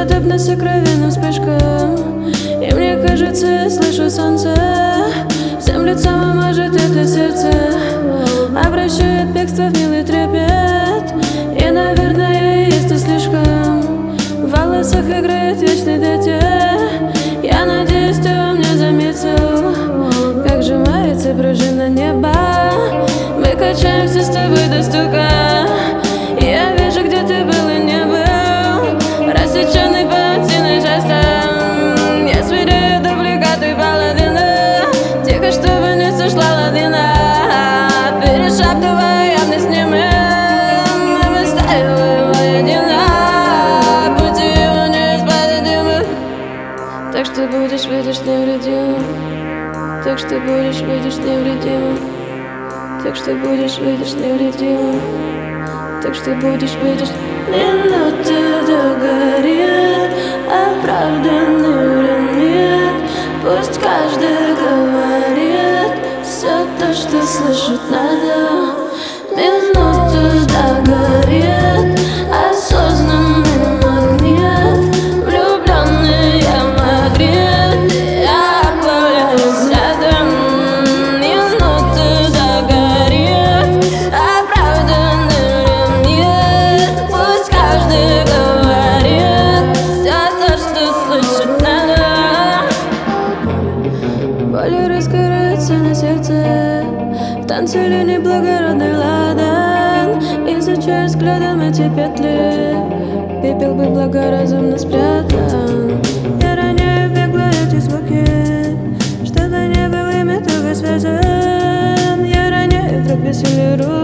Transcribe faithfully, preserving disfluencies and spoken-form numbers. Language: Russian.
подобно сокровенным вспышкам. И мне кажется, я слышу солнце. Всем лицом, а может это сердце обращает бегство в милый трепет. И, наверное, есть и слишком. В волосах играет вечный детей. Я надеюсь, ты во мне заметил, как сжимается пружина неба. Мы качаемся с тобой до стука. Я вижу, где ты был и не был, рассеченный паутиной жестом. Я свиряю дубликаты паладина, тихо, чтобы не сошла лавина. Перешептывая явность немым, мы стаиваем воедино. Пути его неисповедимы. Так что будешь, видишь, невредимым. Так что будешь, видишь, невредимым. Так что будешь, видишь, невредимым. Так что будешь, видишь. Минуты догорят, оправданный время. Пусть каждый говорит все то, что слышать надо. Минуты догорят, осознанный магнит. Влюбленный я магнит, я появляюсь рядом. Минуты догорят, оправданный время. Пусть каждый говорит все то, что слышать надо. Боль раскрывается на сердце, в танце линий благородный ладан. Изучая взглядом эти петли, пепел бы благоразумно спрятан. Я роняю бегло эти звуки, чтобы не было ими туго связан. Я роняю вдруг бессилие рук.